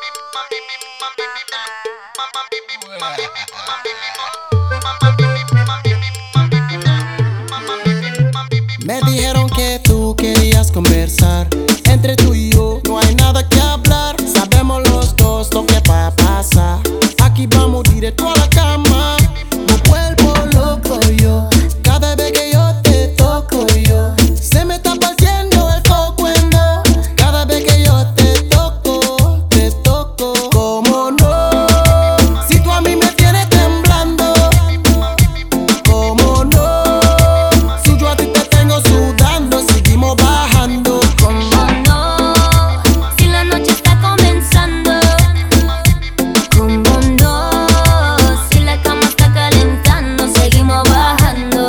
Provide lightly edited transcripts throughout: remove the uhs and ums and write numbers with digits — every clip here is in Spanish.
Me dijeron que tú querías conversar. Entre tú y yo no hay nada que hablar. Sabemos los dos lo que va a pasar. Aquí vamos directo a la cama. Me vuelvo loco yo cada vez que yo te toco yo. Se me está partiendo el coco en dos. Cada vez que yo te toco, te toco. ¿Cómo no? Si tú a mí me tienes temblando. ¿Cómo no? Si yo a ti te tengo sudando, seguimos bajando. ¿Cómo no? Si la noche está comenzando. ¿Cómo no? Si la cama está calentando, seguimos bajando.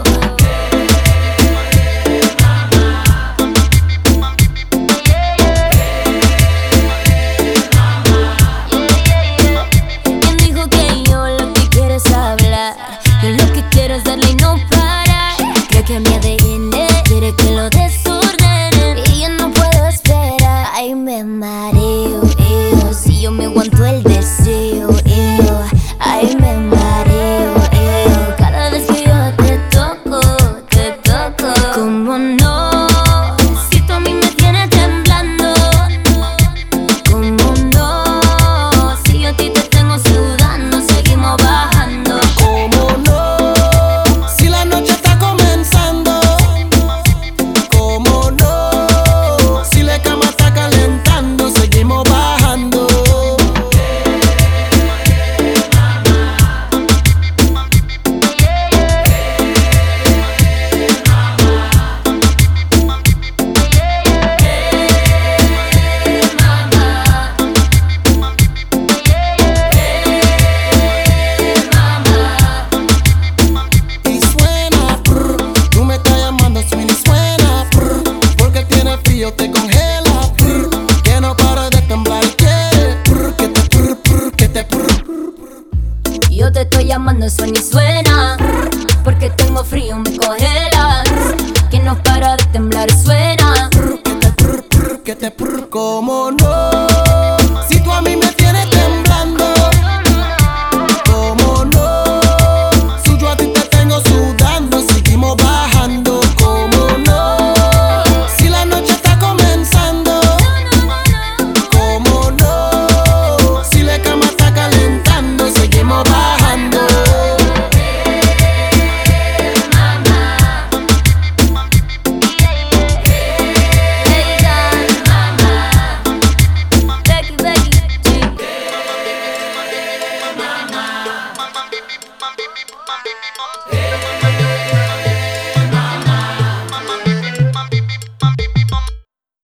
¿Quién dijo que yo lo que quiero es hablar? Yo lo que quiero es darle y no parar. Creo que mi ADN quiere que lo desordenen y yo no puedo esperar. Ay, me mareo, si yo me aguanto el deseo, ay, me mareo, cada vez que yo te toco, te toco. ¿Cómo no? Si tú a mí me tienes temblando. ¿Cómo no? Si yo a ti te tengo sudando, seguimos bajando. ¿Cómo no? Si la noche está comenzando. ¿Cómo no? Si la cama está calentando, seguimos bajando. Y suena, prr, tú me estás llamando, suena y suena, prr, porque tiene frío, te congela, prr, que no para de temblar y quiere, prr, que te prr, prr, que te prr. Yo te estoy llamando, suena y suena, porque tengo frío, me congela, que no para de temblar, suena. Que te prr, prr, que te prr. ¿Cómo no? Si tú a mí me